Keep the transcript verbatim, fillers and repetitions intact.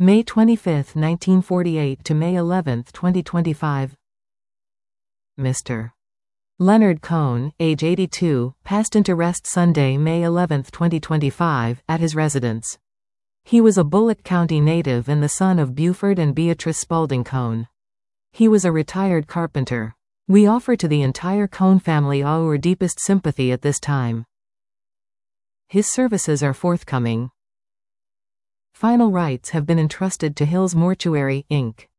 May twenty-fifth, nineteen forty-eight to May eleventh, twenty twenty-five. Mister Leonard Cohn, age eighty-two, passed into rest Sunday, May eleventh, twenty twenty-five, at his residence. He was a Bullock County native and the son of Buford and Beatrice Spaulding Cohn. He was a retired carpenter. We offer to the entire Cohn family our deepest sympathy at this time. His services are forthcoming. Final rites have been entrusted to Hills Mortuary, Incorporated